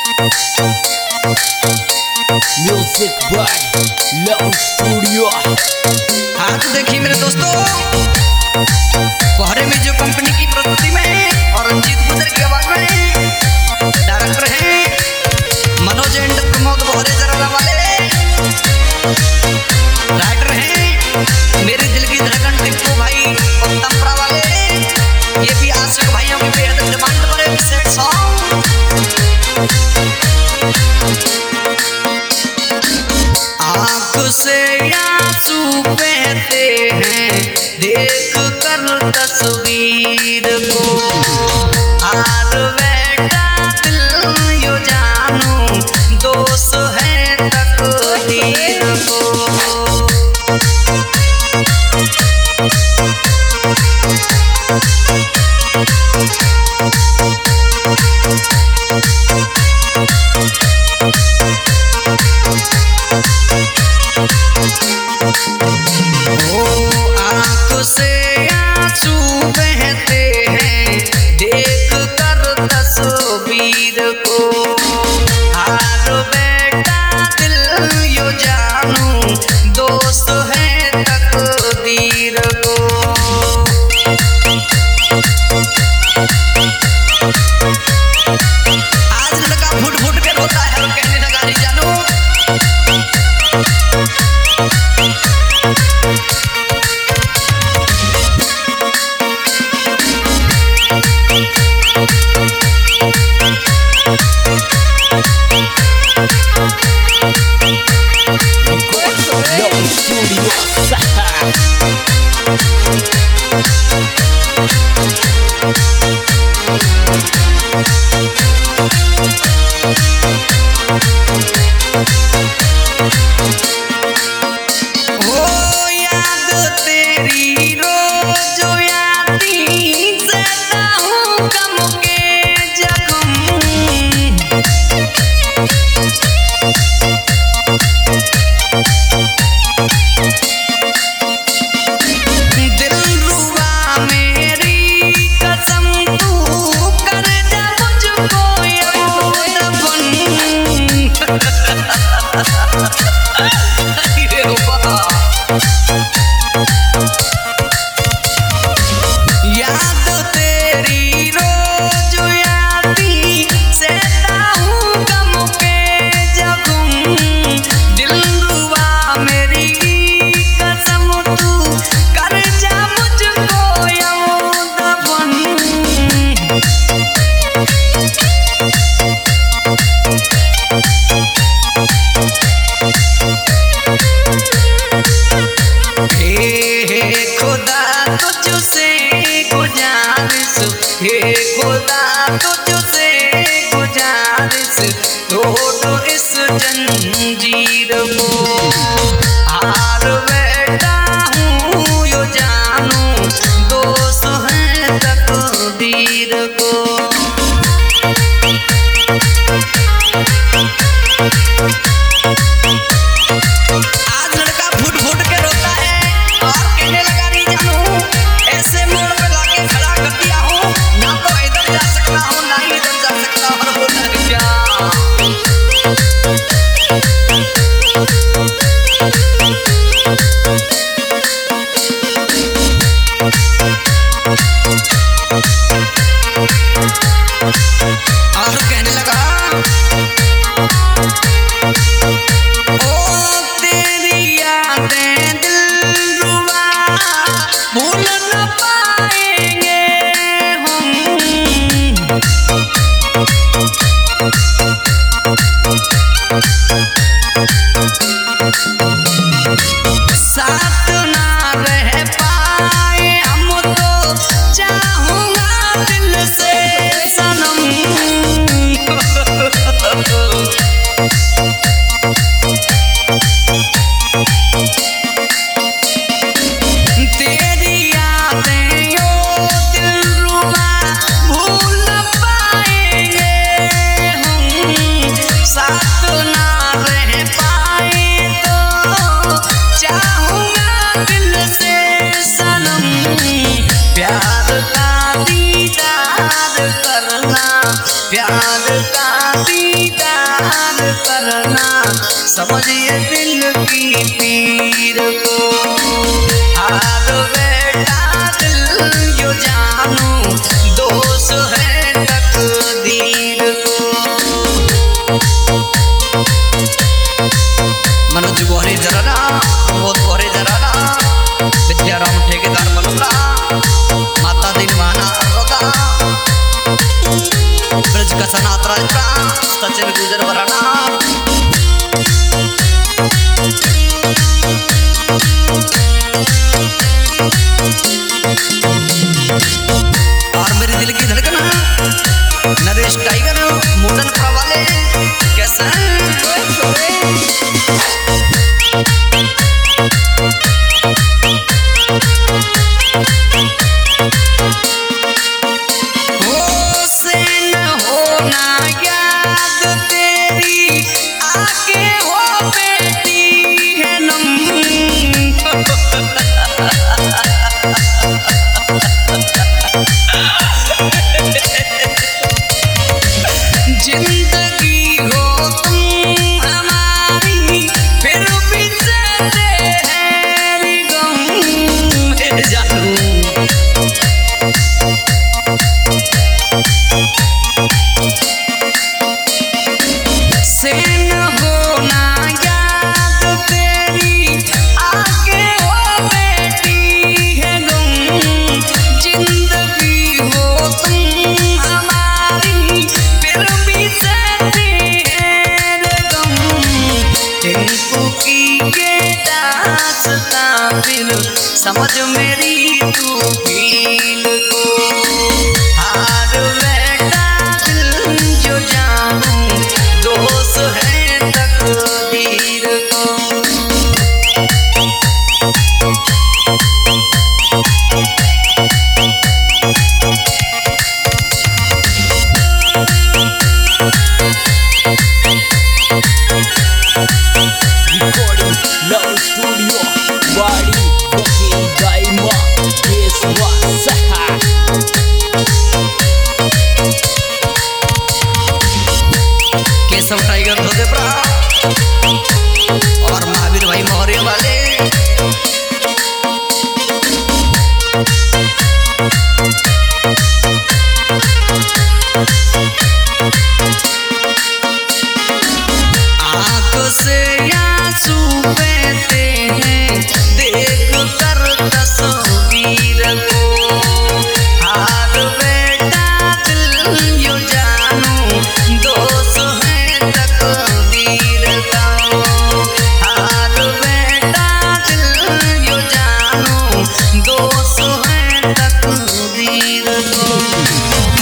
Music by love studio. हाँ तो देखिए मेरे दोस्तों, कोहरे में जो कंपनी की प्रस्तुति में और रंजीत गुजर की आवाज में डायरेक्टर हैं मनोज एंड प्रमोद बोहरे जरा वाले, राइटर हैं मेरे दिल की धड़कन टिप्पू भाई उत्तमपुरा वाले, ये भी आशिक भाइयों की बेहद डिमांड पर एक सेट सॉन्ग। आँख से आंसू बहते हैं देख कर तस्वीर को, हार बैठा दिल यो जानू दोस्त है तकदीर को। आँख से आंसू बहते हैं देख कर तस्वीर को, हार बैठा दिल यो जानू दोस्त है तकदीर को। आज लड़का फुट फुट के रोता है और कहने लगा रे जानू, लव स्टूडियो। याद तेरी रोज आती सदा हूँ गम के जख्म, दिलरुबा मेरी कसम तू कर जा मुझको यौवन। याद तेरी रोज आती सहता हूँ गम के जख्म, दिलरुबा मेरी कसम तू कर जा मुझको यौवन। हे खुदा तुझसे गुजारिश, हे खुदा तुझसे गुजारिश, तोड़ इस जंजीर को, हार बैठा हूँ यो जानू दोस्त है तकदीर को। आज लड़का फुट फुट के रोता है और कहने लगा रे जानू, ऐसे मोड़ पे लाके खड़ा कर दिया हूँ, ना तो इधर जा सकता हूँ ना ही इधर जा सकता हूँ। दीदार करना, समझिए दिल की पीर को। हार बेटा दिल जो जानू, दोष है तकदीर को। मनोज गोरे जराना, बहुत गोरे जराना, विद्याराम ठेकेदार मलुरा, माता दिन माना अरोगा, ब्रज का सनात राजरा, सचिन गुजर वराना। और मेरे दिल की धड़कन नरेश टाइगर मोटन वाले कैसा जिंदगी हो तुम हमारी, फिर भी सहते हैं गम जानू। से न होना याद तेरी, आगे हो बेटी है गम। जिंदगी हो तुम हमारी, फिर भी सहते हैं गम। टिंकू की ये दास्तां फिर समझ मेरी तू फील को। हार बेटा दिल जो जानू, दोष है तकदीर को। Recording Love Studio. Body fucking Daima. Guess what? Saha. Keshav Tiger धोदेप्रा और महावीर भाई मौर्य वाले। आंख से आंसू बहते हैं देख कर तस्वीर को। हार बेटा दिल जो जानू, दोष है तकदीर का। हार बेटा दिल जो जानू, दोष है तकदीर को।